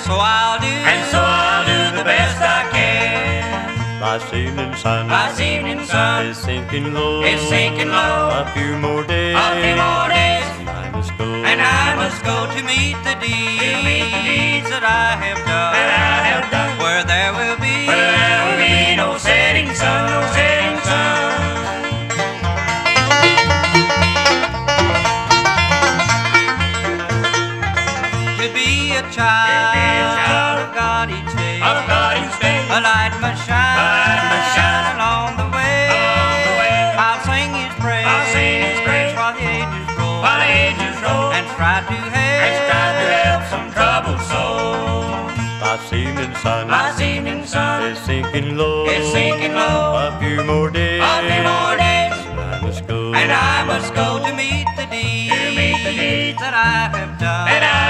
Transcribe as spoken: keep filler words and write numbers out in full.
so I'll do, and so I'll do the best I can. Last evening sun, Last evening sun is sinking low, is sinking low. A few more days, A few more days, and I must go, and I must go to meet the deeds, meet the deeds that I have done, that I have done. where there will be, Where there will be no setting sun, no setting sun. to be a child, To be a child of God each day, Of God each day, a light must shine, A light must shine along the way. along the way. I'll sing His praise, I'll sing His praise while the ages roll, while the ages roll, and try to help, and strive to help some troubled soul. last evening sun, Last evening sun is sinking low, is sinking low. A few more days, A few more days, and I must go, and I must go to meet the deeds, to meet the deeds that I have done, that I